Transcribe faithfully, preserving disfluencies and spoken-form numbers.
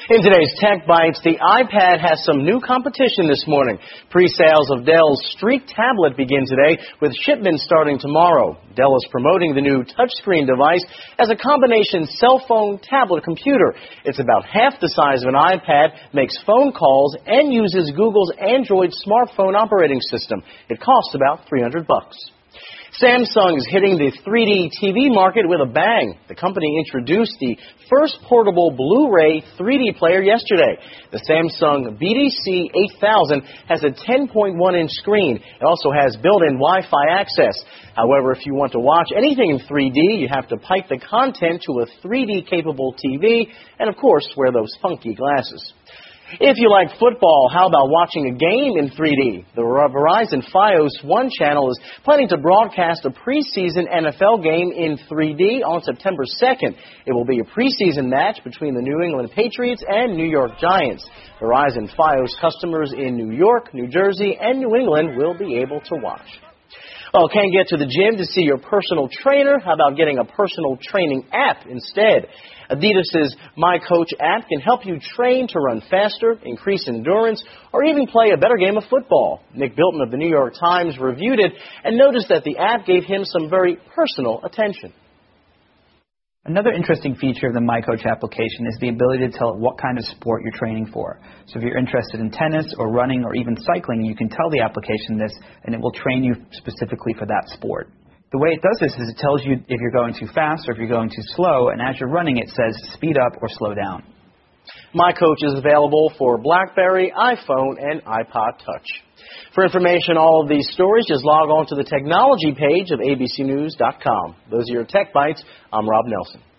In today's Tech Bites, the iPad has some new competition this morning. Pre-sales of Dell's Streak tablet begin today, with shipments starting tomorrow. Dell is promoting the new touchscreen device as a combination cell phone tablet computer. It's about half the size of an iPad, makes phone calls, and uses Google's Android smartphone operating system. It costs about three hundred bucks. Samsung is hitting the three D T V market with a bang. The company introduced the first portable Blu-ray three D player yesterday. The Samsung B D C eight thousand has a ten point one inch screen. It also has built-in Wi-Fi access. However, if you want to watch anything in three D, you have to pipe the content to a three D capable T V and, of course, wear those funky glasses. If you like football, how about watching a game in three D? The Verizon Fios One channel is planning to broadcast a preseason N F L game in three D on September second. It will be a preseason match between the New England Patriots and New York Giants. Verizon Fios customers in New York, New Jersey, and New England will be able to watch. Well, can't get to the gym to see your personal trainer? How about getting a personal training app instead? Adidas's My Coach app can help you train to run faster, increase endurance, or even play a better game of football. Nick Bilton of the New York Times reviewed it and noticed that the app gave him some very personal attention. Another interesting feature of the My Coach application is the ability to tell it what kind of sport you're training for. So if you're interested in tennis or running or even cycling, you can tell the application this and it will train you specifically for that sport. The way it does this is it tells you if you're going too fast or if you're going too slow, and as you're running it says speed up or slow down. My Coach is available for BlackBerry, iPhone, and iPod Touch. For information on all of these stories, just log on to the technology page of A B C News dot com. Those are your Tech Bites. I'm Rob Nelson.